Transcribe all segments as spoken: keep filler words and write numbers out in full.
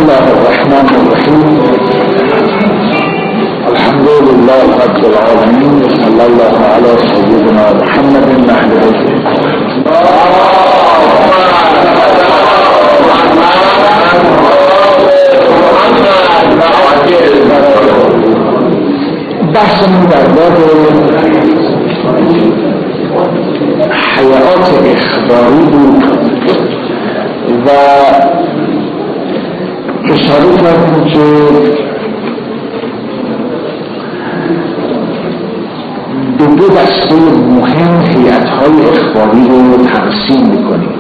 الله الرحمن الرحیم. الحمد لله رب العالمین و صلی الله علی سیدنا محمد محمد. بحثمون در باب حیات اخباری بود و اشاره کردیم که به دو دسته مهم هیئت‌های اخباری رو تقسیم می‌کنیم.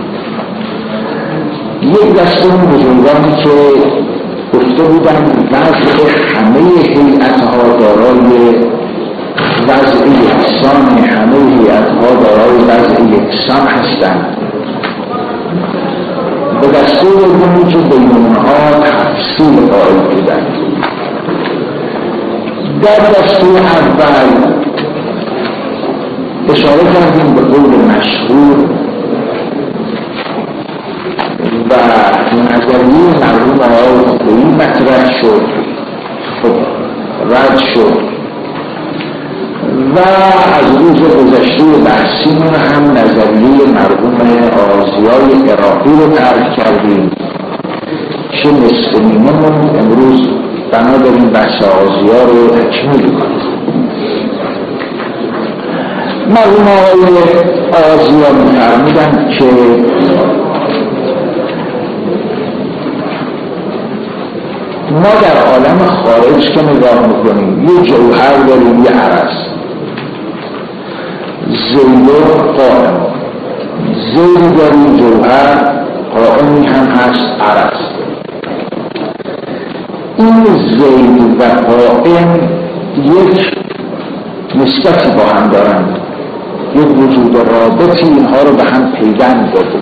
یک دسته اون بزرگانی که گفته بودن وضع همه هیئت‌ها دارای وضع یکسان، همه هیئت‌ها دارای وضع یکسان هستند. به دسته دومی که بین اونها تفصیل قائل بودند. در دسته اول اشاره کردیم به قول مشهور و نظریه مرحوم آقای خویی مطرح شد، خب رد شد و از روز گذشته بحثیمون هم نظریه مرحوم آزیای عراقی رو طرح کردیم که نصف نیمه‌مون امروز بنا داریم بحث آزیا رو تکمیل کنیم. مرحوم آقای آزیا می‌فرمودند که ما در عالم خارج که نگاه میکنیم یه جوهر داریم، یه عرض، زید قائم، زید داریم، جوهر قائمی هم هست، عرض. این زید و قائم یک نسبتی با هم دارند، یک وجود رابطی اینها رو به هم پیوند داده.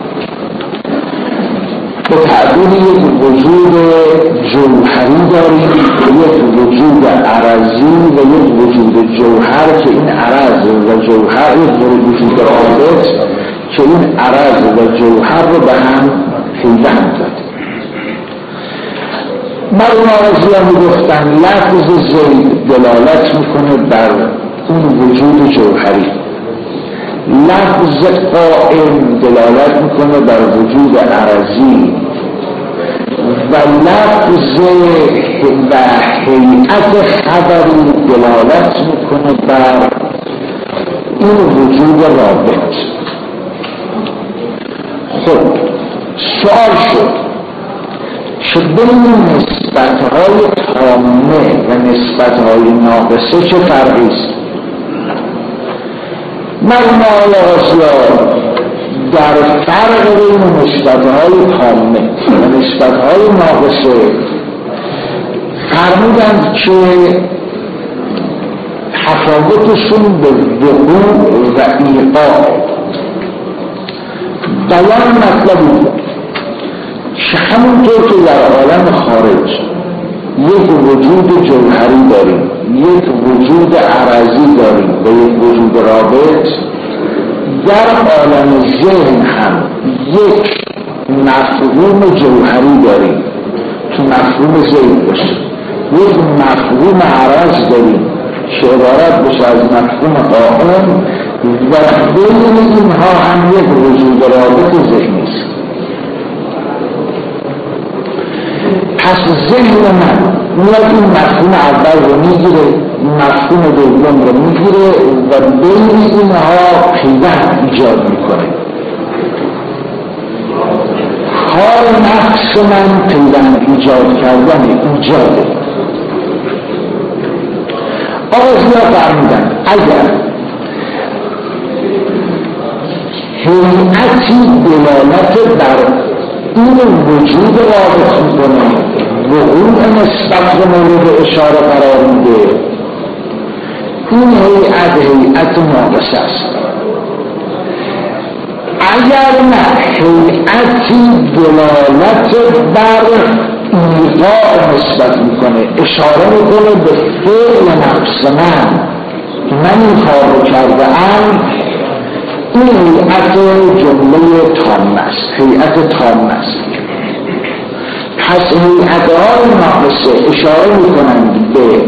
به تعبیر یک وجود جوهری داریم، یک وجود عرضی و یک وجود جوهر که این عرض و جوهر، یک وجود رابط که این عرض و جوهر رو به هم پیوند داده. مرحوم آزیا میگفتن لفظ زید دلالت میکنه بر اون وجود جوهری، لفظ قائم دلالت میکنه بر وجود عرضی و لفظ و هیئت خبری دلالت میکنه بر این وجود رابط. خب سوال شد که بین نسبت‌های تامه و نسبت‌های ناقصه چه فرقی است؟ مرحوم آقای آزیا در فرق بین نسبت‌های تامه و نسبت‌های ناقصه فرمودند که تفاوتشون به وقوع و ایقاع. بیان مطلب بود که همونطور که در عالم خارج یک وجود جوهری داریم، یک وجود عرضی داریم و یک وجود رابط، در عالم ذهن هم یک مفهوم جوهری داریم تو مفهوم ذهن باشه، یک مفهوم عرض داریم که عبارت باشه از مفهوم قائم و بین اینها هم یک وجود رابط ذهنی است. پس ذهن من میاد این مفهوم اول رو میگیره، مفهوم دوم رو میگیره و بین اینها پیوند ایجاد میکنه. کار نفس من پیوند ایجاد کردن ایجاده. آزیا فرمودن اگر هیئتی دلالت بر این وجود رابط میکنه، وقوع نسبت به مورد اشاره قرار میده، این هیئت هیئت ناقصه است. اگر نه هیئتی دلالت بر ایقاع نسبت میکنه، اشاره میکنه به فعل نفس من، من این کار رو کرده ام، این هیئت جمله تام است، هیئت تام است. پس هیئت‌های ناقصه اشاره میکنند به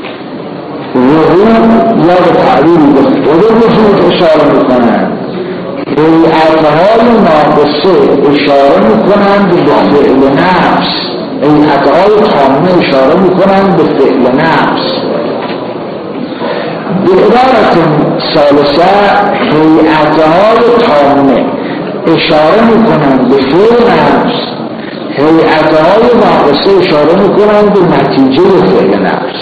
وجود یا به تعبیر به خود وجود اشاره میکنند. هیئت‌های ناقصه اشاره میکنند به فعل نفس، هیئت‌های تامه اشاره میکنند به فعل نفس. به عبارت ثالثه هیئت‌های تامه اشاره میکنند به فعل نفس، هیئت‌های ناقصه اشاره میکنند به نتیجه فعل نفس.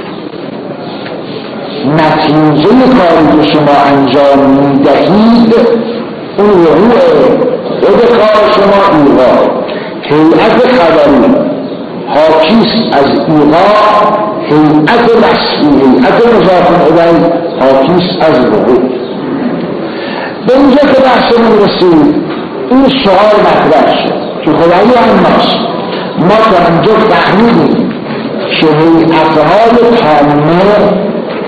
نتیجه کاری که شما انجام میدهید اون وقوع خود کار شما ایقا. هیئت خبری حاکیست از ایقا، هیئت وصفی هیئت مضاف الیه حاکیست از وقوع. به اینجا که بحثمون رسید این سوال مطرح شد که خدایی هماست ما تا اینجا فهمیدیم که هیئت‌های تامه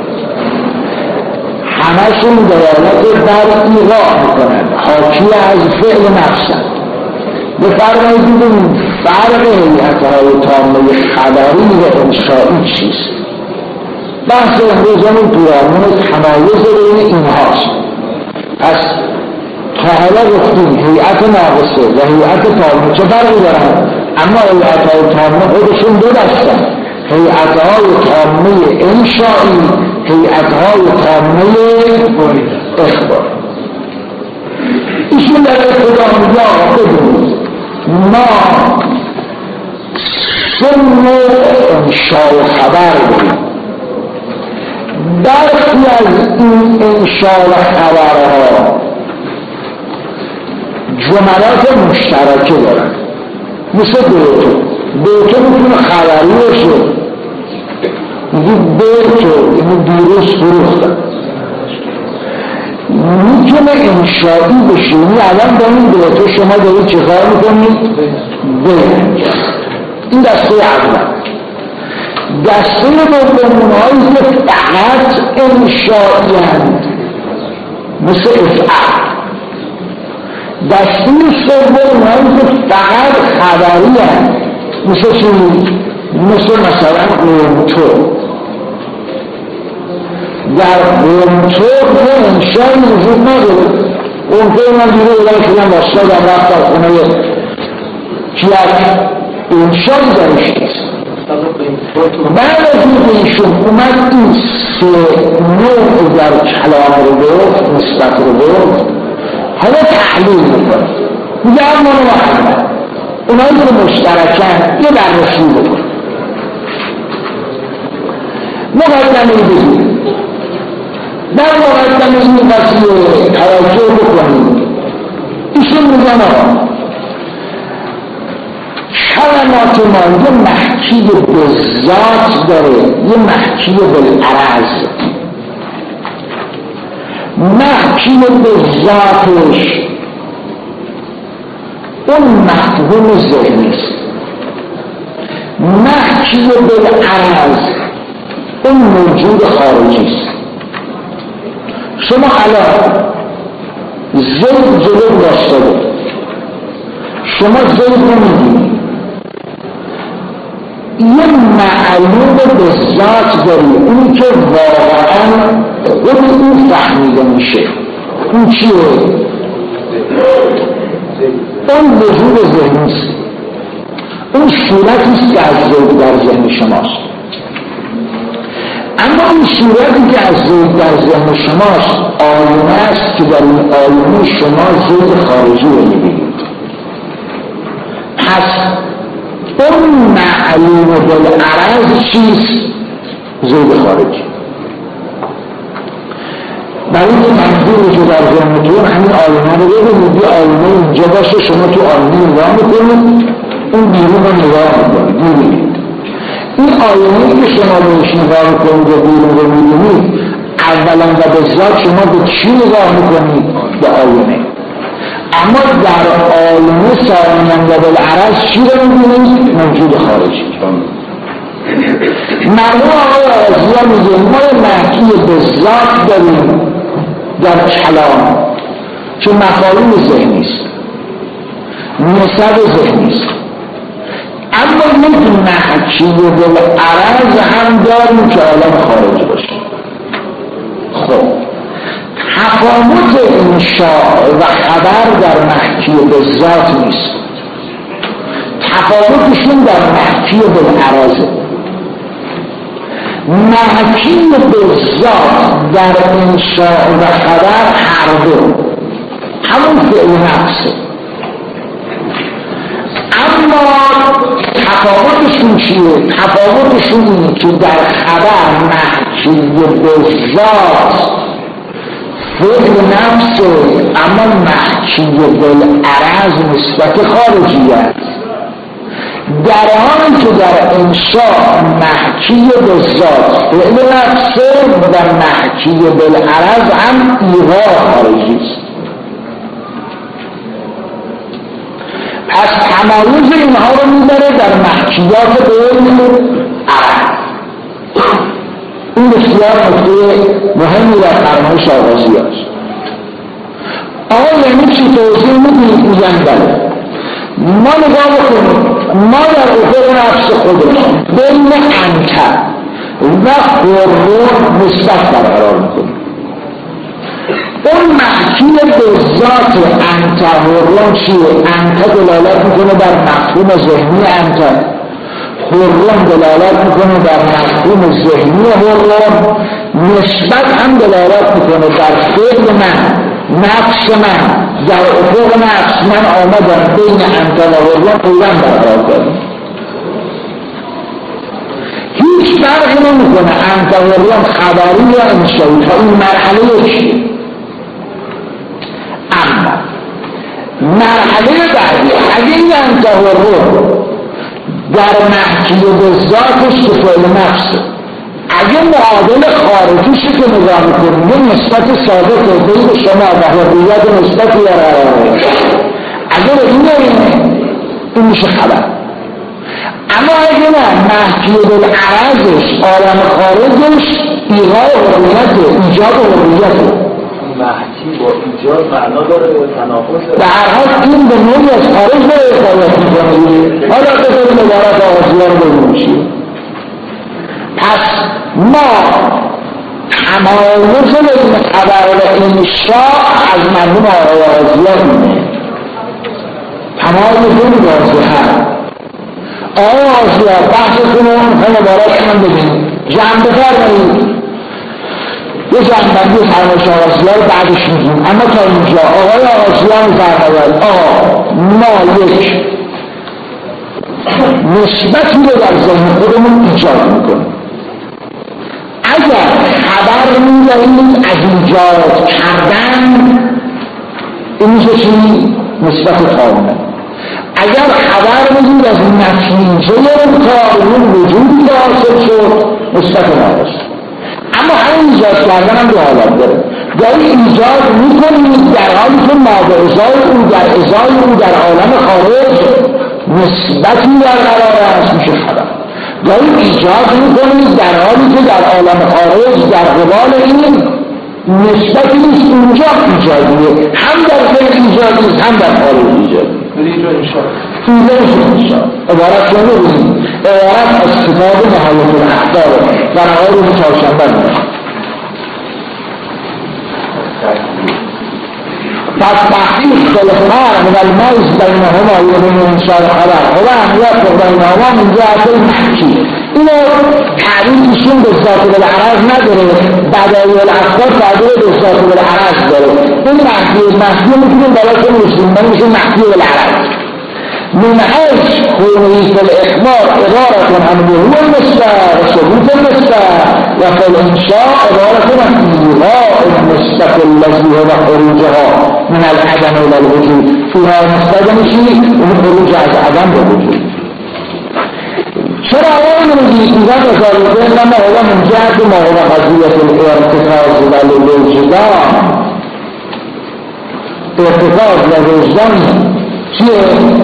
همشون دلالت بر ایقا میکنند، حاکی از فعل نفسند. بفرمایید ببینیم فرق هیئت‌های تامه خبری و انشایی چیست؟ بحث امروزمون پیرامون تمایز بین اینهاست. پس تا حالا گفتیم هیئت ناقصه و هیئت تامه چه فرقی دارن؟ اما هیئت‌های تامه خودشون دو دستن، هیئت‌های تامه انشایی، هیئت‌های تامه اخبار. ایشون در ابتدا میگه آقا بدونید ما سن انشاء و خبر داریم. برخی از این انشاء و خبرها جملات مشترکه دارن، مثل بیتو. بیتو میتونه خبری باشه، میگه بیتو اینو دیروز فروختن. میتونه انشایی بشه، یعنی الان با این بیتو شما دارید چه کار میکنید؟ بیت. این دسته اول. دسته دوم اونهایی که فقط انشایی هست مثل افعل. دسته سوم اونهایی که فقط خبری هست مثل چی؟ مثل مثلا قومتو. در قومتو که انشایی وجود نداره. قومتو من دیگه ایران شدن باستادم رفتم خونه کیک انشایی درش نیست. بعد از این ایشون اومد این سه نوع در کلام رو گفت، نسبت رو گفت، حالا تحلیل میکنه. میگه اما رو محمد اونایی که مشترکن یه بررسی بکن. مقدمه بگید در مقدمه این قضیه توجه بکنید. ایشون میگن آقا کلمات ما یه محکی به ذات داره، یه محکی بالعرض. محکی به ذاتش اون مفهوم ذهنی است، محکی بالعرض اون موجود خارجی است. شما الان زید جلو داشته، شما زید نمیدید، یه معلوم به ذات داری، اونی که واقعا خود اون فهمیده میشه. اون چیه؟ اون وجود ذهنیست، اون صورتیست که از زید در ذهن شماست. اما این صورتی که از زید در ذهن شماست آینه است که در این آینه شما زید خارجی رو میبینید. پس اون معلوم بالعرض چیست؟ زید خارجی. برای این منظور که در ذهنتون همین آینه رو ببینید، یه آینه اینجا باشه، شما تو آینه نگاه میکنید، اون بیرون رو نگاه میکنید، میبینید. این آینه که شما بهش نگاه میکنید و بیرون رو میبینید، اولا و به ذات شما به چی نگاه میکنید؟ به آینه. اما در آینه ثانیاً و بالعرض چی رو میبینید؟ موجود خارجی. مرحوم آقای رازیان میگه ما محکی به ذات داریم در کلام که مفاهیم ذهنی است، نسب ذهنی است. اما یک محکی بالعرض هم داریم که عالم خارج باشه. خب تفاوت انشاء و خبر در محکی بالذات نیست، تفاوتشون در محکی بالعرضه. محکی بالذات در انشاء و خبر هر دو همون فعل نفسه، اما تفاوتشون چیه؟ تفاوتشون اینه که در خبر محکی بالذات فعل نفسه، اما محکی بالعرض نسبت خارجی است، در حالی که در انشاء محکی بالذات فعل نفسه و محکی بالعرض هم ایغا خارجی است. پس تمایز اینها رو میبره در محکیات بالعرض. این بسیار نکته مهمی در فرمایش آغازی است. آقا یعنی چی توضیح میدید؟ میگن بله، ما نگاه بکنیم، ما در افق نفس خودمون بین انت و خرم نسبت برقرار میکنیم. اون محکی به ذات انت خرم چیه؟ انت دلالت میکنه بر مفهوم ذهنی انت، خرم دلالت میکنه بر مفهوم ذهنی خرم، نسبت هم دلالت میکنه بر فعل من، نفس من. در افق نفس من آمدم بین انت و خرم پیوند برقرار کردم، هیچ فرقی نمیکنه انت و خرم خبری یا انشایی. تا این مرحله چیه؟ اما مرحله بعدی اگه این انت و خرم در محکی به ذاتش که فعل نفسه، اگه معادل خارجیشی که نگاه میکنیم یه نسبت ثابته بین شما و حقیقت نسبتی داره، اگر اینه این میشه خبر. اما اگه نه محکی بالعرضش عالم خارجش ایغای حقیقته، ایجاد حقیقته. محکی با ایجاد معنا داره و تناقض داره. به هر حال این به نوعی از خارج داره حکایت میکنه. حالا بذاریم عبارت آغازیه رو ببینیم. پس ما تمایز بین خبر و انشاء از مفهوم آغازیه اینه، تمایز این واضحه. آغازیه بحثتون رو هم عبارت من ببینیم، جنبه فرمایید یه جنبندی فرمایش آغازیه رو بعدش میگیم. اما تا اینجا آقای آغازیه میفرماید آقا ما یک نسبتی رو در ذهن خودمون ایجاد میکنیم. اگر خبر میدهیم از ایجاد کردن این میشه چی؟ نسبت کامل. اگر خبر میدهیم از نتیجه کار اون وجودی که حاصل شد نسبت ناقص. اما همین ایجاد کردن هم دو حالت داره. داری ایجاد میکنید در حالی که ما به ازای او در ازای او در عالم خارج نسبتی برقرار است، میشه خبر. داری ایجاد میکنید در حالی که در عالم خارج در قبال این نسبتی نیست، اونجا ایجادیه، هم در ذهن ایجادی هم در خارج ایجادی. اینجا انشاء اینجا انشاء عبارت رو ببینید، عبارت از کتاب نهایت الاحقار در آقای روز چهارشنبه میشه. پس تحقیق الفرق من الميز بینهما و بین انشاء الخبر هو ان یفرق بینهما من جهت المحکی. اینو تعریفشون به ذات بالعرض نداره، بدایع الافکار تعبیر به ذات بالعرض داره. این محکی محکی میتونیم براشون رسیم میشه محکی بالعرض. من حيث كونه في الإخبار عبارة عن ظهور النسبة وثبوت النسبة، وفي الإنشاء عبارة عن إلغاء النسبة التي هو خروجها من العدم إلى الوجود. فيها نسبة شيء ومن خروج عدم إلى الوجود. چرا اون میگی اینا تصاروفه لما هو من جهت ما هو قضیت الارتکاز و الوجدان. ارتکاز و وجدان چیه؟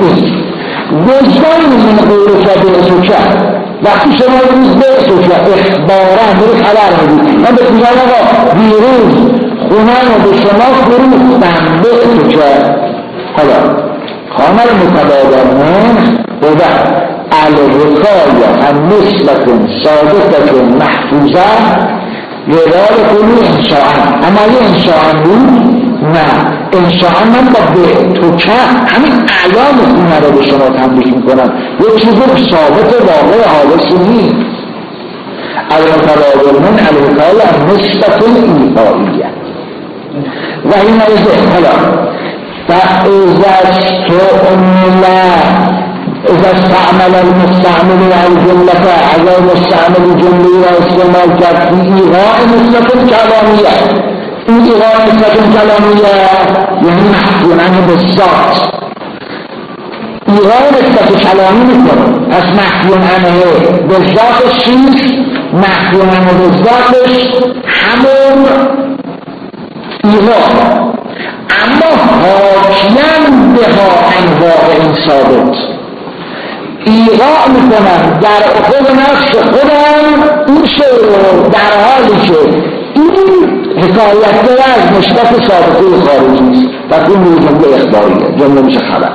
وجدان من قول که به کرد وقتی شما روز به کرد اخبارن داره خبر میدید. من به میگم آقا دیروز خونم رو به شما فروختم به کرد. حالا خانه متبادر من بوده الحکایه هم نسبت ثابت محفوظه یرال کنی انشاءن عملی انشاءن بود نه انشاءن من با به تو که همین اعلام خونه را به شما تنبیه میکنم یک چیز ثابت واقع حادثی نیست المتبادل من الحکایه هم نسبت ایقائیه و این ازده حالا فاذا استعمل اذا استعمل المستعمل الجملة اگر مستعمل جمله را استعمال کرد فی ایغاء نسبت کلامیه این ایغاء نسبت کلامیه یعنی محفونن به ذات ایغاء نسبت کلامی میکنه پس محفونن به ذاتش چیست؟ محفونن به ذاتش همون ایغاء اما حاکیم به ها انواع این ثابت ایغاء میکنم در خود نفس خودم این شعر رو در حالی که این حکایت داره از نسبت ثابته خارجی است و این روی جمله اخباریه جمله میشه خبر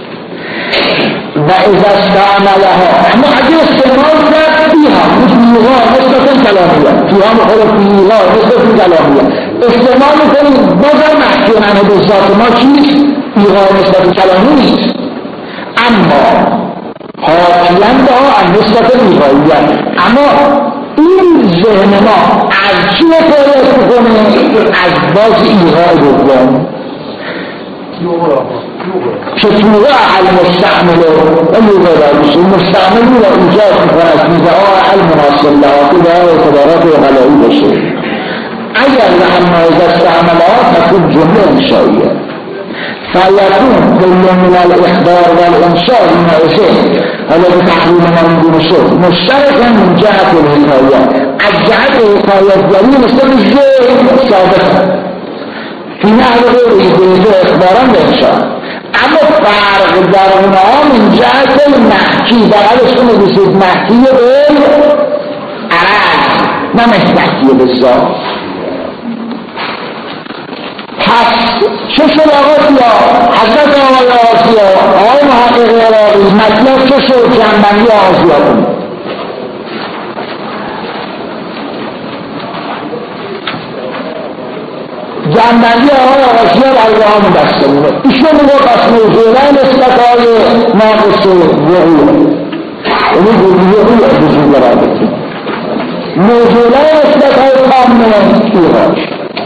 و از استعملها اما اگه استعمال کرد ایها ایغاء نسبت کلامیه فیها مخالف ایغاء نسبت کلامیه استعمال میکنیم بازم محکیونن به ذات ما چیست؟ ایغاء نسبت کلامی نیست اما حاکیم به ها هم نسبت ایغاییت اما این ذهن ما از چی حکایت میکنه؟ از باز ایغای دوم چطوره المستعمل المستعمل را ایجاد میکنه از میزه ها المناسب لها که به اعتبارات غلایی باشه اگر لحمه از استعملها تکون جمله انشاییه فیکون کل من الاخبار والانشاء نعزه حالا به تحریم من دون شد مشترکا من جهت الحکایه از جهت حکایتگری مثل ذهن ثابت فی نحو غیری دیده اخباران به انشاء اما فرق در اونها من جهت محکی بقیدش کنه بسید محکی به عرض نه محکی به ذات پس چه شد آقا سیا حضرت آقای آسیا آقای محقق عراقی مطلب چه شد جنبندی آسیا کنه جنبندی آقای آسیا در راه مدستمونه ایشون میگه پس موضوعه نسبت های ناقص وقوع یعنی وقوع وجود قرار بکنه موضوعه نسبت های کامل ایغاش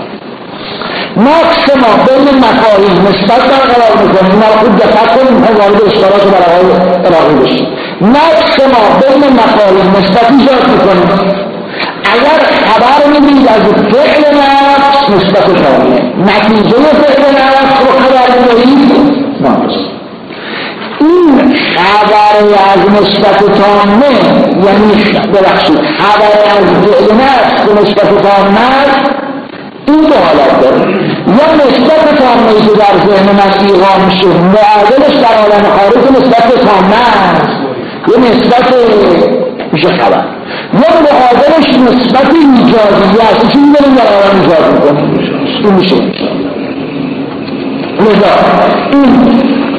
نقص ما بین مفاهیم نسبت برقرار میکنیم ما خود دقت کنیم میخوام وارد اشتراک برای عراقی بشیم نقص ما بین مفاهیم نسبت ایجاد میکنیم اگر خبر میدید از فعل نفس نسبت کامله نتیجه فعل نفس رو خبر میدید ناقص این خبر از نسبت تامه یعنی ببخشید خبر از فعل نفس به نسبت تامه این دو حالت داره یا نسبت تامه‌ای که در ذهن من ایغا میشه معادلش در عالم خارج نسبت تامه است یا نسبت میشه خبر یا معادلش نسبت ایجادی است چون داریم در عالم ایجاد میکنیم این میشه لذا این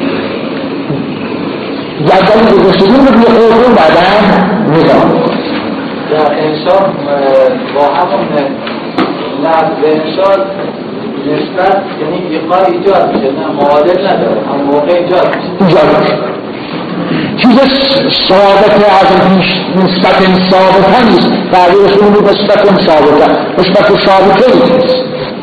جدولی که گشتیم رو بیه خودتون بعدا نگاه در انسان با همون لحظه انشاء نسبت یعنی ایقای ایجاد میشه نه معادل نداره هم موقع ایجاد میشه ایجاد میشه چیز ثابته از نسبت ثابته نیست تغییرشون رو نسبت ثابته نسبت ثابته نیست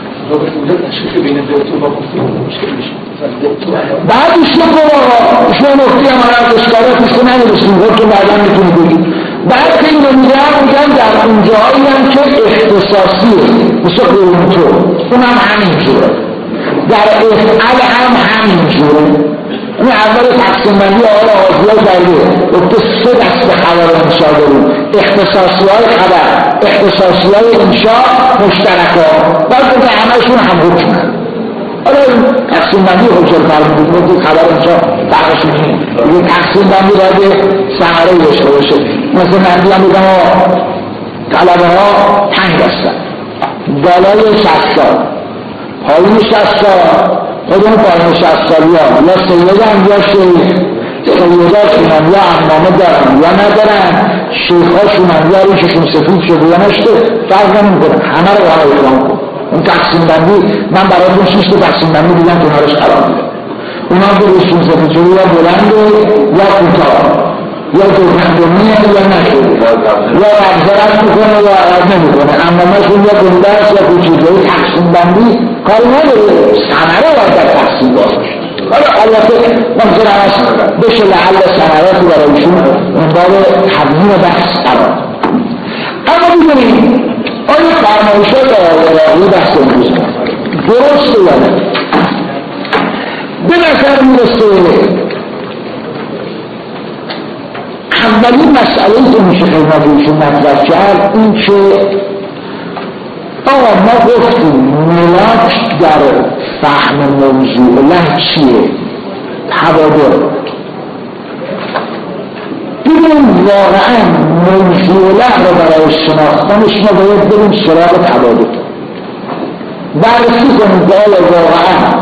بعدش رو برا شما نقطی هم هر اشکالاتش رو نمیرسیم خود که بعدا میتونی بگید بعد که این رو میگم میگم در اون جایی هم که اختصاصیه مثل قرونتو اون هم همین جوره در افعال هم همین جوره این اول تقسیم بندی آقای آزیا کرده گفته سه دست خبر انشاء داریم اختصاصی های خبر اختصاصی های انشاء مشترک ها بعد که همهشون هم حکمه حالا این تقسیم بندی حجر فرمون بود خبر انشاء فرقش میکنه این تقسیم بندی باید سهره داشته باشه مثل مندی هم بگم طلبه ها پنج دستن بالای شصت سال پایین شصت سال خودمون پایین شصت سالی ها یا سیده هم یا شیخ سیداشونم یا عمامه دارن یا ندارن، شیخاشونم یا ریششون سفید شده یا نشده، فرق نمیکنه، همه رو با هم اکرام کن. اون تقسیم بندی من براتون شیش تا تقسیم بندی دیدم که اونهاش قرار میده. اونا که ریششون سفید شده یا بلنده یا کوتاه، یا دوپندمیه یا نشده، یا ربزه رد میکنه یا رد نمیکنه، عمامهشون یا گنده است یا کوچیکه. تقسیم بندی کاری نداره، ثمره باید در تقسیم باشه. حالا البته ممکن است بشه لعل ثمراتی برایشون انگار تبیین بحث قرار. اما می‌بینید آیا فرمایشات آقای بحث امروز درسته یا نه؟ به نظر میرسه اولین مسئله که میشه خدمتشون مطرح کرد این که آقا ما گفتیم ملاک در فهم موضوع له چیه؟ تبادر. ببینیم واقعا موضوع له رو برای شناختنش ما باید بریم سراغ تبادر، بررسی کنیم که آیا واقعا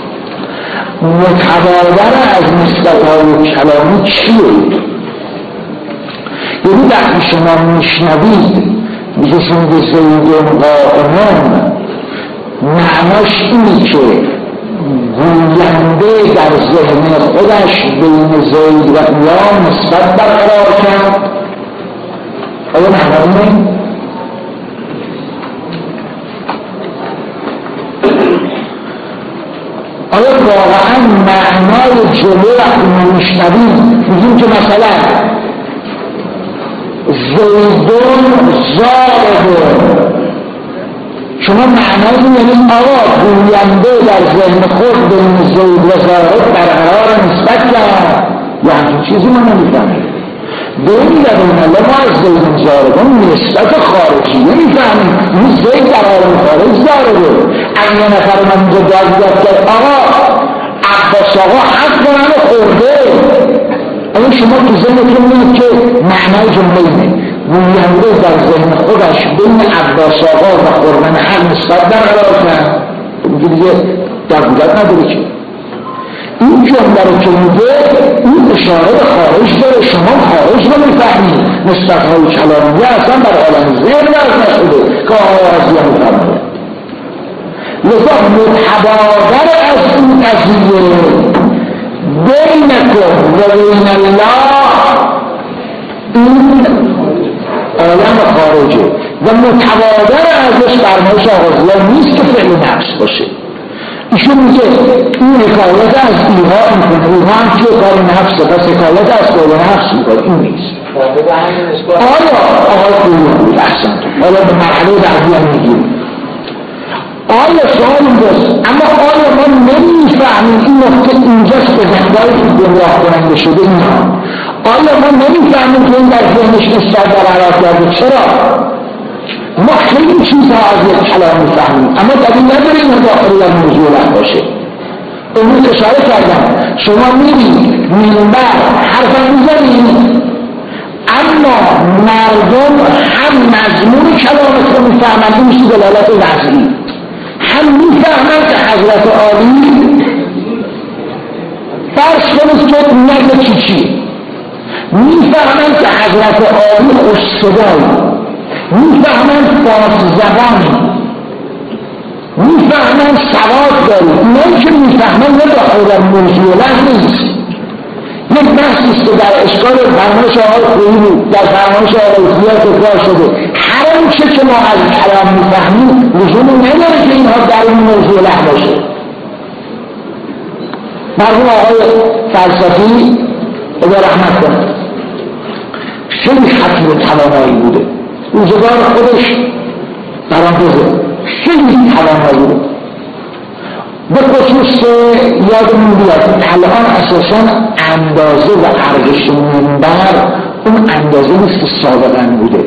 متبادر از نسبت‌های کلامی چیه؟ یعنی وقتی شما میشنوید میگشون به زیدون قائمون، معناش اینی که گوینده در ذهن خودش بین زید و قیام نسبت برقرار کرد. آیا معنی اینه؟ آیا واقعا معنای جلو وقتی میشنوید میگیم که مثلا زیدون زارده، شما معنی یعنی آقا گوینده در ذهن خود بین زید و زارد برقرار نسبت کرد، یا همچین چیزی ما نمیفهمیم. بین در این الله ما از زید و زارد نسبت خارجی نمیفهمیم، این زید در عالم خارج زارده. اگه یه نفر من اینجا داد داد کرد آقا عباس آقا حق منو خورده، اما شما تو ذهنتون میاد که معنای جمله اینه گوینده در ذهن خودش بین عباس آقا و خوردن حق نسبت برقرار کرد، میگه دیگه در بودت نداره که این جمله رو که میگه این اشاره به خارج داره، شما خارج رو میفهمید، نسبت های کلامیه اصلا در عالم ذهن برد نشده که آقا رضیه میفهمید. لذا متبادر از این قضیه بینکم و بین الله این عالم خارجه و متبادر ازش فرمایش آغازیان نیست که فعل نفس باشه. ایشون میگه این حکایت از ایها میکنه، ایها هم که کار نفسه پس حکایت از کار نفس میکنه، این نیست. آیا آقای قویان بود احسن تو حالا به مرحله بعدی هم میگیم آیا سوال اینجاست، اما آیا ما نمیفهمیم این نقطه اینجاست به زندگاهی که گمراه کننده شده اینا؟ آیا ما نمیفهمیم که این در ذهنش نسبت برقرار کرده؟ چرا؟ ما خیلی چیزها از یک کلام میفهمیم اما دلیل نداره این داخلی در موضوع لح باشه. امروز اشاره کردم شما میرید منبر حرفا میزنید اما مردم هم مضمون کلامت رو میفهمند، این میشه دلالت لحظی، هم میفهمند که حضرت عالی فرض کنید که نگه چی چی میفهمند که حضرت عالی خوش صدایی، میفهمند فارس زبانی، میفهمند سواد داری. اینایی که میفهمند نه داخل در موضوع لح نیست، یک بحثیست که در اشکال فرمایش آقای خویی در فرمایش آقای خویی تکرار شده. هر آنچه که ما از کلام میفهمیم لزومی نداره که اینها در این موضوع لح باشه. مرحوم آقای فلسفی خدا رحمت کنه خیلی خطیر توانایی بوده، روزگار خودش برانگزه خیلی توانایی بوده. به خصوص یادمون بیاد الان اساسا اندازه و ارزش منبر اون اندازه نیست که سابقا بوده.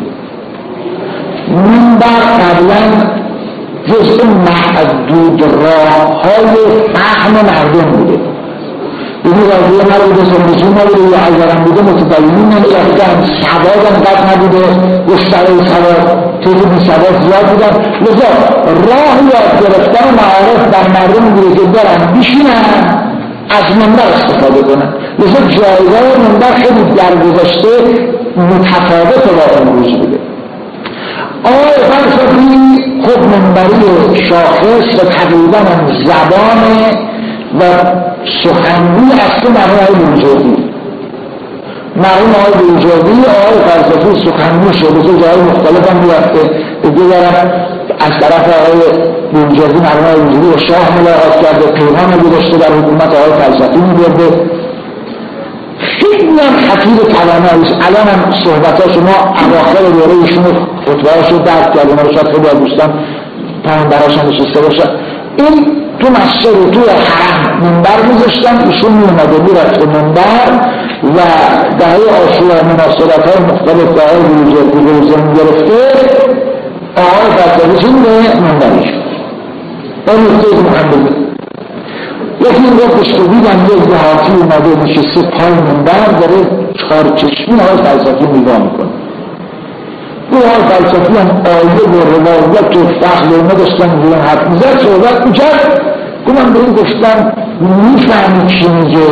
منبر قبلا جزء معدود راه های فهم مردم بوده، یعنی راضیه نبوده، زندگی نبوده، یا اگرم بوده متدینین نمیرفتن، سواد هم قد نبوده، گستره سواد تیزی بی سواد زیاد بودن. لذا راه یاد گرفتن معارف در مردم بوده که برن بیشینن از منبر استفاده کنن. لذا جایگاه منبر خیلی در گذشته متفاوت با امروز بوده. آقای فلسفی خب منبری شاخص و تقریبا زبان و سخنگوی اصلی مرحوم آقای بروجردی. مرحوم آقای بروجردی آقای فلسفی سخنگوی شده که جای مختلف هم میرفته بگذارم از طرف آقای بروجردی مرحوم آقای بروجردی و شاه ملاقات کرده، پیغام گذاشته در حکومت آقای فلسفی میبرده. خیلی هم خطیر توانایی است. الان هم صحبت‌ها شما اواخر دوره ایشون خطبه‌هاشو درک کردن، ما شاید خیلی از دوستان پیامبراش هم نشسته باشن. این تو مسجد و تو حرم منبر میذاشتن، ایشون میومده میرفت تو منبر و دهه عاشورا مناسبت‌های مختلف با آقای بروجردی روزه میگرفته، آقای فلسفی چون به منبری شد. این نکته مهمه. یکی این گفتش که دیدم یک دهاتی اومده نشسته پای منبر داره چهار چشمی آقای فلسفی نگاه میکنه. او آقای فلسفی هم آیه و روایت و فخر اینا داشتن میگن حرف میزد صحبت میکرد. گفتم به این گفتم میفهمی چی میگه؟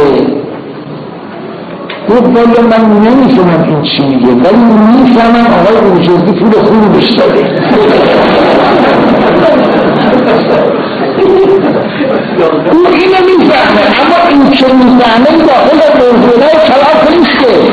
گفت والا من نمیفهمم این چی میگه ولی میفهمم آقای بروجردی پول خوبی بهش داده. او اینو میفهمه اما این که میفهمه داخل موضوعهای کلاف نیسته.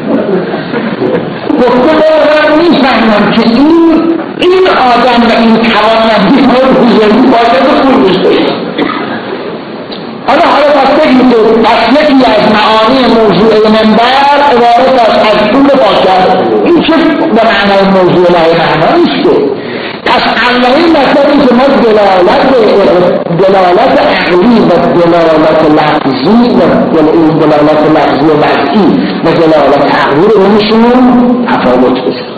گفته من میفهمم که این این آدم و این توانمندی های بزرگی باید خوب بشه. حالا حالا پس بگیم که پس یکی از معانی موضوع منبر عبارت است از طول پاکر. این چه به معنای موضوع لای معنا نیسته. پس اولین مطلبی که ما دلالت دلالت عقلی و دلالت لفظی و دلالت لفظی و وضعی و دلالت عقلی رو بینشون تفاوت بزن.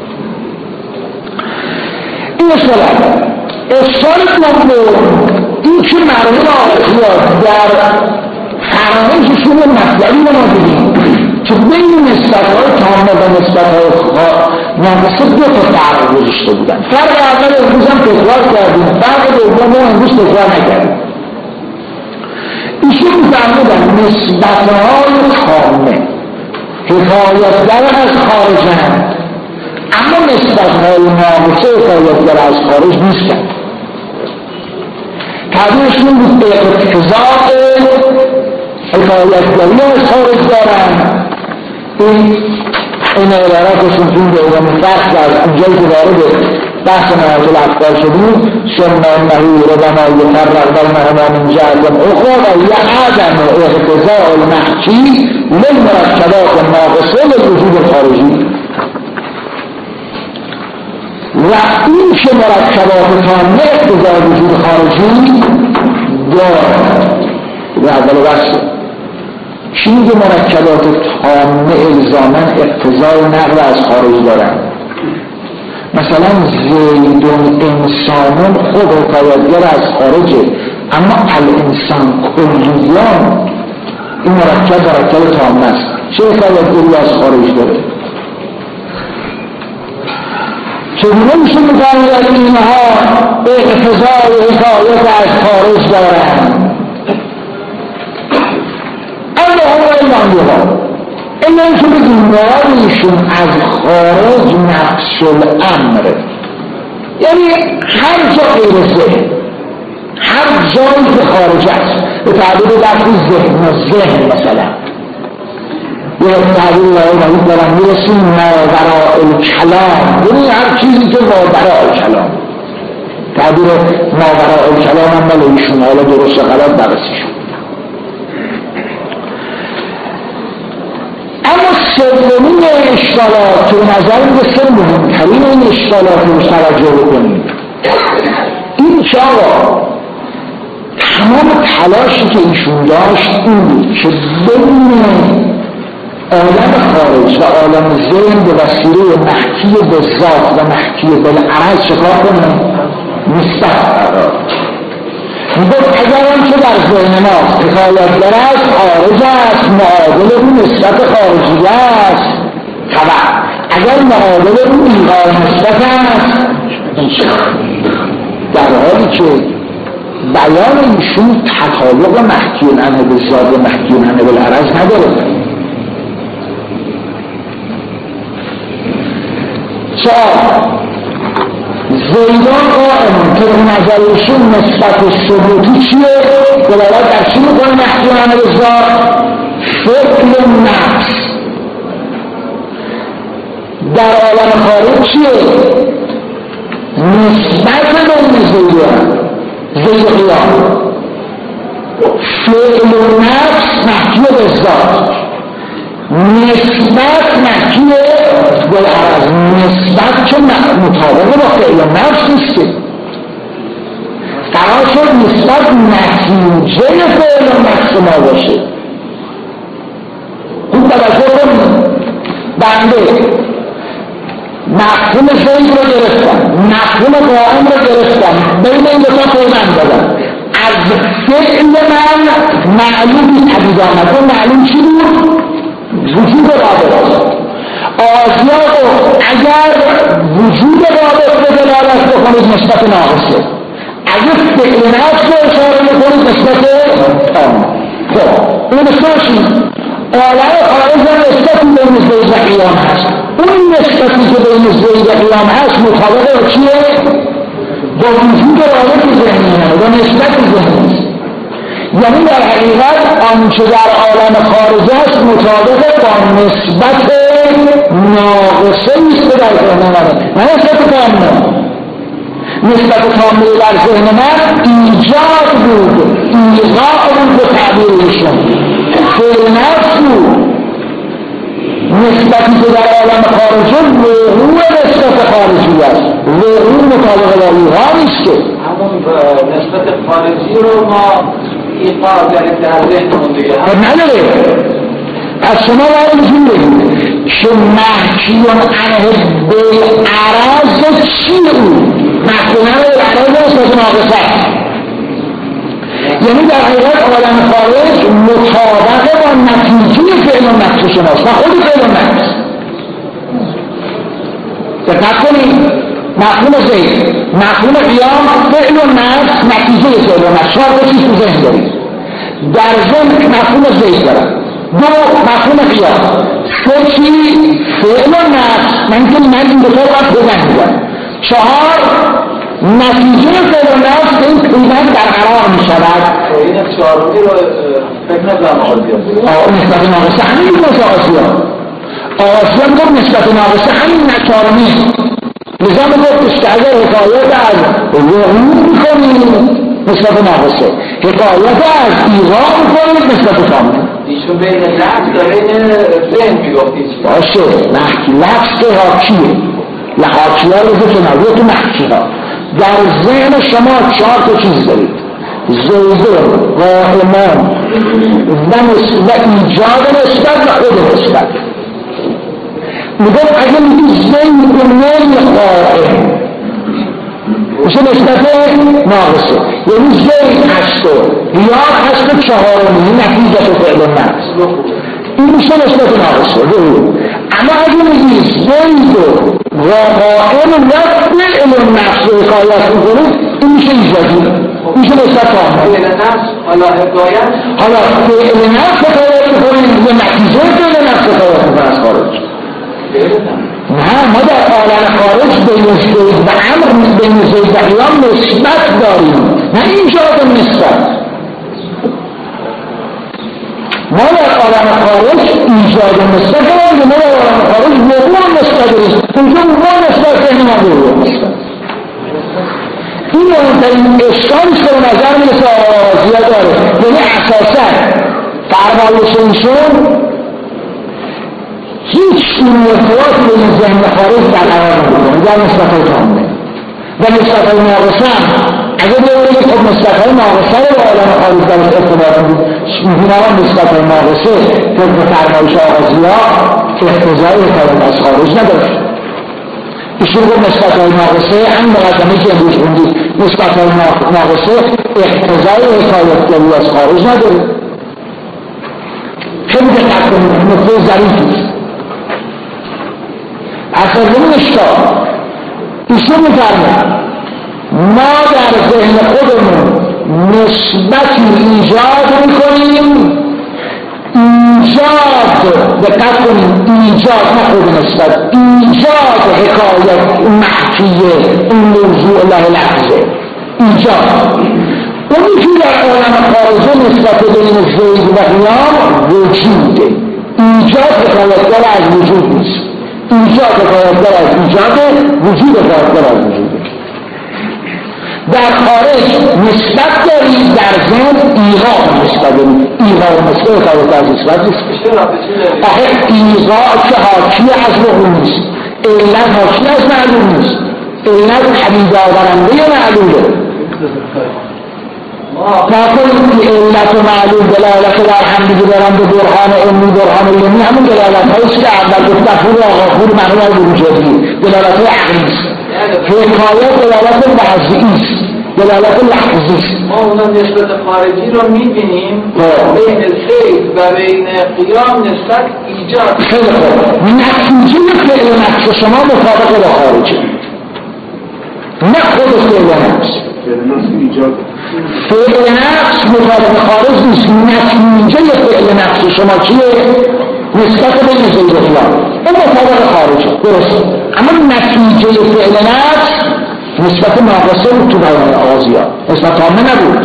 این اشکال اشکال دوم این که مرحوم آقایان در فراموششون مطلبی رو ما دیدیم که بین نسبت‌های تامه و نسبت‌های ناقصه دو تا فرق گذاشته بودن. فرق اول امروز هم تکرار کردیم، فرق دوم ما امروز تکرار نکردیم. ایشون می‌فرمودن نسبت‌های تامه حکایتگر از خارجند، اما نسبت‌های ناقصه حکایتگر از خارج نیستن. تعبیرشون بود اقتضاء حکایتگری از خارج دارن. این این عبارتشون توی دوم فرق در اونجایی که وارد بحث نهایت الافکار شدیم ثم انه ربما یفرق بینهما من جهت اخرى و یعدم اقتضاء المحکی للمرکبات الناقصه للوجود الخارجی. و این که مرکبات تامه اقتضاء وجود خارجی دارد و اول بحثه چی میگه مرکبات تامه الزامن اقتضای نقل از خارج دارن؟ مثلا زیدون انسانون خود حکایتگر از خارجه، اما الانسان کلیان این مرکب مرکب تامه است. چه حکایتگری از خارج داره؟ چگونه میشه میفرماید اینها اقتضای حکایت از خارج دارن؟ این این که بگیم مرادشون از خارج نفس الامر، یعنی هر جا غیر ذهن، هر جایی که خارج است، به تعبیر لفظی ذهن و ذهن مثلا یا تعبیر لفظی دارم میرسیم ماوراء الکلام، یعنی هر چیزی که ماوراء الکلام. تعبیر ماوراء الکلام هم مال ایشون، حالا درست و غلط بررسی شد. اما سومین اشکالات که نظر میرسه مهمترین این اشکالات رو توجه بکنیم، این که آقا تمام تلاشی که ایشون داشت این بود که بین عالم خارج و عالم ذهن به وسیله محکی به ذات و محکی بالعرض چکار کنیم؟ نسبت قرار. میگفت اگر هم که در ذهن ما حکایتگر است خارج است، معادل اون نسبت خارجی است خبر، اگر معادل اون ایغای نسبت است در حالی که بیان ایشون تطابق محکیون عنه بالذات و محکیون عنه بالعرض نداره. چرا؟ زیدان قائمون که به نظر ایشون نسبت ثبوتی چیه؟ دلالت در چی میکنه محکیون عنه بالذات؟ فعل نفس. در عالم خارج چیه؟ نسبت بین زیدان زید قیام فعل و نفس محکی بالذات، نسبت محکی بالعرض. نسبت چون مطابق با فعل و نفس نیست، قرار شد نسبت نتیجه فعل و نفس ما باشه. خوب توجه کنید، بنده مفهوم زید رو گرفتم، مفهوم قائم رو گرفتم، بین این دو تا پیوند دادم. از فعل من معلومی پدید آمد. اون معلوم چی بود؟ وجود رابط. آزیاء رو اگر وجود رابط به دلالت بکنید نسبت ناقصه، اگر فعل نفس رو اشاره بکنید نسبت آن. خب اون بساشید عالم خارج هم نسبتی بین زید و قیام هست. اون نسبتی که بین زید و قیام هست مطابق با چیه؟ با وجود رابط ذهنی و نسبت ذهنی است. یعنی در حقیقت آنچه در عالم خارج است مطابق با نسبت ناقصه است در ذهن من، نه نسبت کامل. نسبت کامل در ذهن من ایجاد بود، ایقاع بود به تعبیرشون، فعل نفس بود. نسبتی که در عالم خارجی وقوع نسبت خارجی است، وقوع مطابق با ایقاع نیست که همون نسبت خارجی رو ما ایقاع کردیم در ذهنمون دیگه نداره. از شما باید اینجور بگید که محکیون عنه بالعرض چی او؟ محکیون عنه بالعرض نسبت ناقصه، یعنی در حقیقت عالم خارج مطابق با نتیجه فعل و نفس شماست و خود فعل و نفس. دقت کنید، مفهوم زید، مفهوم قیام، فعل و نفس نتیجه فعل و نفس. چهار تا چیز تو ذهن دارید. در ذهن مفهوم زید دارم، دو مفهوم قیام، سه چی؟ فعل و نفس. من که من این دو تا رو باید بزن میدم. چهار نتیجه فعل و نفس به این پیوند برقرار می شود. این چهارمی رو فکر نظرم آقاسیان آه نسبت ناقصه همین مثل آقاسیان. آقاسیان گفت نسبت ناقصه همین چهارمی. نظام گفتش که اگر حکایت از وقوع میکنید نسبت ناقصه، حکایت از ایقاع میکنید نسبت کامل. ایشون بین لفظ و بین ذهن میگفتید باشه. لفظ حاکیه، لحاکیه رو که نبود تو محکی ها. در ذهن شما چهار تا چیز دارید: زیدون، قائمان و ایجاد نسبت و خود نسبت. میگم اگه میگی زید نمی قائم میشه نسبت ناقصه، یعنی زید هست و ریاض هست و چهارمی نتیجه فعل نفس، این میشه نسبت ناقصه. اما اگه میگی زید و قائم و فعل نفس و حکایت میکنید این میشه ایجادی، میشه نسبت کامل. فعل نفس حالا حکایت، حالا فعل نفس حکایت میکنید و نتیجه فعل نفس حکایت میکنید از خارج. نه، ما در عالم خارج بین زید و امر، بین زید و قیام نسبت داریم، نه ایجاد نسبت. ما در عالم خارج ایجاد نسبت داریم، ما در عالم خارج وقوع نسبت داریم. اونجا وقوع نسبت داریم، ما وقوع نسبت. این مهمترین اشکالش که به نظر میرسه آزیا داره، یعنی اساسا فرمایش ایشون هیچ این ارتباط بین ذهن خارج برقرار نمی‌کنه در نسبت‌های کامله و نسبت‌های ناقصه. اگه بگید خب نسبت‌های ناقصه رو به عالم خارج درش ارتباط می‌دید، هم نسبت‌های ناقصه طبق فرمایش آغازی‌ها اقتضای حکایت از خارج نداره. ایشون گفت نسبت‌های ناقصه هم مقدمه‌ای که امروز خوندید، نسبت‌های ناقصه اقتضای حکایت‌گری از خارج نداره. خیلی دقت کنید، نکته ظریفی اصلا این اشکال ایشون میفرمه ما در ذهن خودمون نسبتی ایجاد میکنیم، ایجاد دقت کنیم، ایجاد نه خود نسبت، ایجاد حکایت محکیه این موضوع الله لحظه ایجاد اونی که در عالم خارجه نسبت بین زید و قیام وجوده. ایجاد حکایتگر از وجود نیست، ایجاد حکایتگر از ایجاده، وجود حکایتگر از وجوده. در خارج نسبت داری، در ذهن ایغا نسبت داری. ایغا و نسبت حکایت از نسبت نیست. آخه ایغا که حاکی از وقوع نیست، علت حاکی از معلوم نیست، علت حدید آورنده معلومه. ما کنیم که علت و معلوم دلالت در همدیگه دارن به برهان علمی، برهان علمی همون دلالت هاییست که اول گفتن فور و آغافور معنی های بروجردی، دلالت های عقلیست. حکایت دلالت لحظیست، دلالت لحظیست. ما اونا نسبت خارجی رو میبینیم بین زید و بین قیام نسبت ایجاد. خیلی خوب، نتیجه فعل نفس شما مطابق با خارجی، نه خود فعل نفس. فعل نفس مطابق خارج نیست، نتیجه فعل نفس شما چیه؟ نسبت بین زید و قیام اون مطابق خارجه، درست. اما نتیجه فعل نفس نسبت ناقصه بود تو بیان آغازی‌ها، نسبت تامه نبود.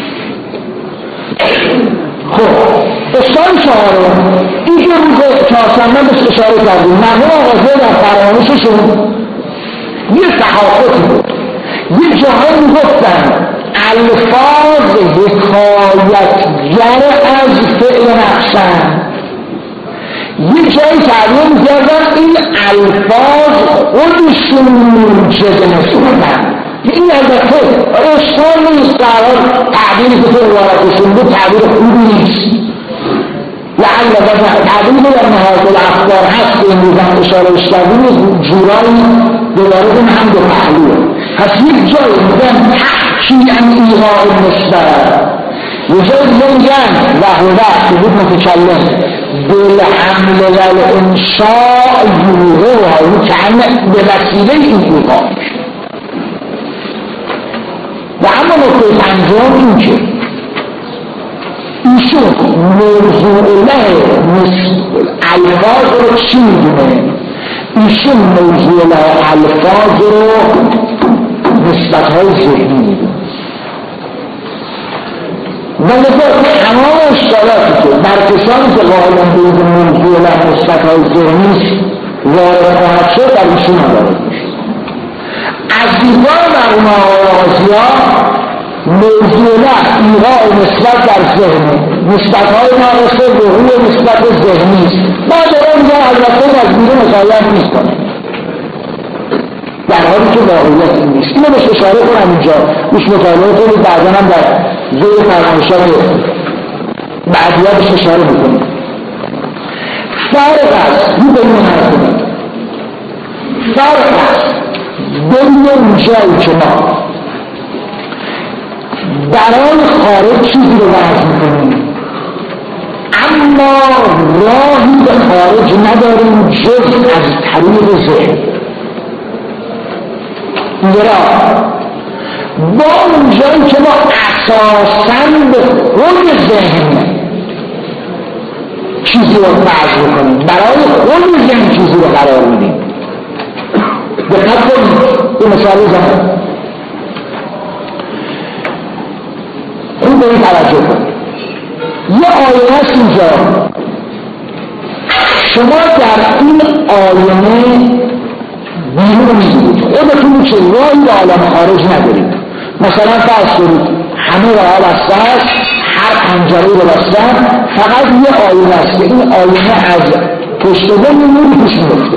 خب اشاره چهارم این که روز چهارشنبه بهش اشاره کردیم، مرحوم آغازی‌ها در فراموششون یه تحافظی بود، یه جاهایی میگفتن الفاظ حکایتگر از فعل نفسن، یه جایی تعبیر میکردن این الفاظ خودشون موجب نسبتن. این البته اشکال نیست، قرار تعبیری که تو روایتشون بود تعبیر خوبی نیست، لعل تعبیری که در نهایت الافکار هست که امروز هم اشارهش کردیم جورایی دوباره اون هم دو پهلوه. پس یک جایی میگن تحکیم ایغاء نسبت، یه جایی دیگه میگن وحوه که بود متکلم بالحمل والانشاء یوغوها، یعنی که به وسیله این ایغاء. و اما نکته پنجم این که ایشون موضوع الله الفاظ رو چی میدونه؟ ایشون موضوع الله الفاظ رو نسبت های ذهنی میدونه. و لذا تمام اشکالاتی که بر کسانی که قائلن به این موضوع الله نسبت های ذهنی وارد خواهد شد در ایشون هم وارد میشه. از دیدگاه مرحوم آغازی‌ها موضوع الله ایغاء نسبت در ذهن، نسبت‌های ناقصه وقوع نسبت ذهنی است. ما دارم میگم البته از بیرون مقاید می‌کنه، در حالی که واقعیت این نیست. اینو بهش اشاره کنم اینجا، روش مطالعه کنید، بعدا هم در زیر فرمایشات بعدی‌ها بهش اشاره می‌کنیم. فرق است، رو به این حرف کنید، فرق است بین اون جایی که ما برای خارج چیزی رو وضع میکنیم اما راهی به خارج نداریم جز از طریق ذهن، را با اون جایی که ما اساساً به خود ذهن چیزی رو وضع میکنیم، برای خود ذهن چیزی رو قرار میدیم. دقت کنید، یه مثالی زمان خوب به این توجه کنید. یه آینه هست اینجا، شما در این آینه بیرون میدید، خودتون چه راهی به عالم خارج ندارید. مثلا فرض کنید همه راه بسته است، هر پنجره رو بستن، فقط یه آینه است که این آینه از پشت بن نوری پیش میفته.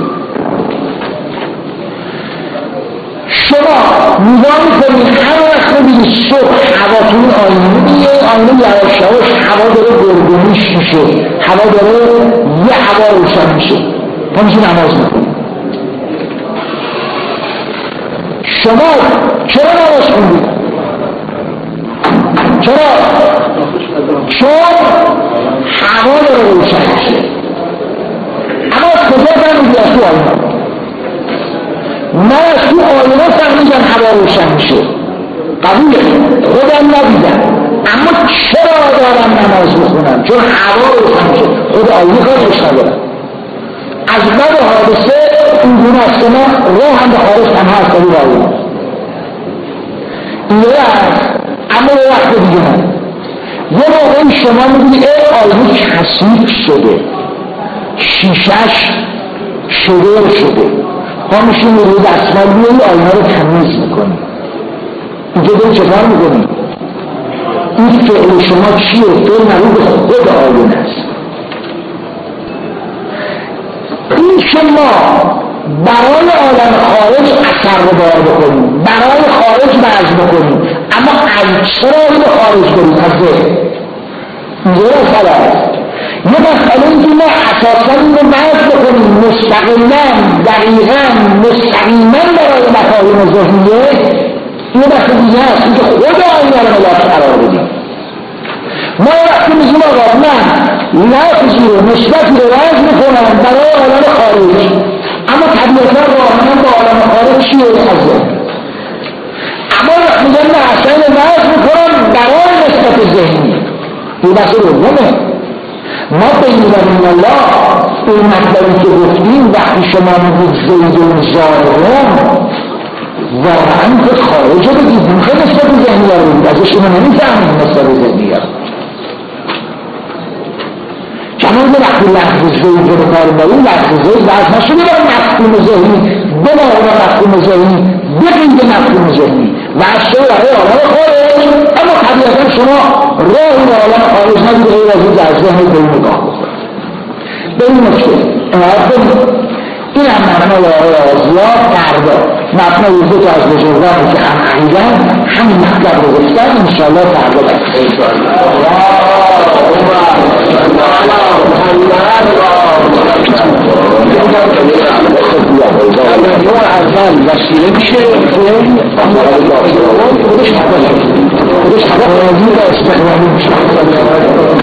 شما نگاه میکنید هر وقت ببینید صبح هوا تو این آینه میگه، آینه یواش یواش هوا داره گرگونیش میشه، هوا داره یه هوا روشن میشه، تا میشه نماز میکنید. شما چرا نماز خوندید؟ چرا؟ چون هوا داره روشن میشه. اما از کجا فهمیدی؟ از تو آینه. من از تو آینه فهمیدم هوا روشن میشه. قبوله، خودم ندیدم اما چرا دارم نماز میخونم؟ چون هوا روشن شد، خود آیه کارش ندارم. از بعد حادثه این گونه است که من راه هم به خارج تنها از طریق آیه این است. اما به وقت دیگه من یه موقعی شما میبینید ای آیه کثیف شده، شیشش شده شده، ها میشین روی دستمال میایی آیه رو تمیز میکنی. اینجا داری چه کار میکنی؟ این فعل شما چیه؟ فعل مربوط به خود آیه است. این که ما برای عالم خارج اثر رو باید بکنیم، برای خارج وضع بکنیم، اما از چرا اینو خارج کنیم؟ از ذهن اینجا مسئله است. یه مسئله این که ما اساسا این رو وضع بکنیم مستقلا دقیقا مستقیما برای مفاهیم ذهنیه، این مسئله دیگه است. این که خود آیه رو ملاک قرار بدیم. ما وقتی میگیم آقا من لفظی رو نسبتی رو وضع میکنم برای عالم خارج، اما طبیعتا راهنم با عالم خارج چیه؟ از اما وقتی میگم نه اصلا وضع میکنم برای نسبت ذهنی، این بحث دومه. ما بین بین الله این مطلبی که گفتیم وقتی شما میگید زید و زارهم واقعا که خارج رو بگید میخواه نسبت ذهنی رو بگید، ازش شما نمیفهمید نسبت ذهنی رو. چنان که وقتی لحظه زید رو بکار داریم لحظه زید لحظه نشده باید مفهوم ذهنی بماهون مفهوم ذهنی بگید مفهوم ذهنی و از شده برای عالم خارج، اما طبیعتا شما راه این عالم خارج ندید غیر از این در ذهن به این نگاه بکنید. به این نکته این هم معنای آقای آزیا فردا مبنای دو تا از بزرگانی که هم عقیدن همین مطلب رو گفتن انشاءالله فردا بکنید. اول وسیله میشه خودش خودش خودش استقلالی میشه.